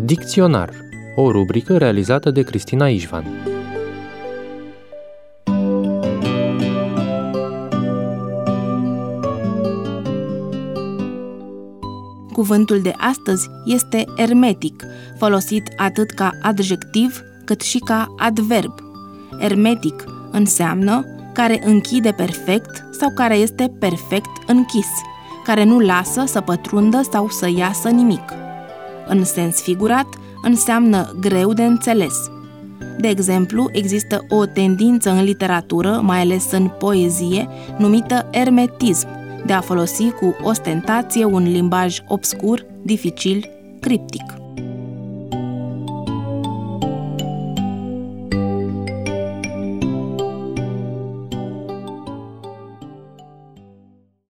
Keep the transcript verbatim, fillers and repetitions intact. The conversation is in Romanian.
Dicționar, o rubrică realizată de Cristina Ișvan. Cuvântul de astăzi este ermetic, folosit atât ca adjectiv cât și ca adverb. Ermetic înseamnă care închide perfect sau care este perfect închis, care nu lasă să pătrundă sau să iasă nimic. În sens figurat, înseamnă greu de înțeles. De exemplu, există o tendință în literatură, mai ales în poezie, numită ermetism, de a folosi cu ostentație un limbaj obscur, dificil, criptic.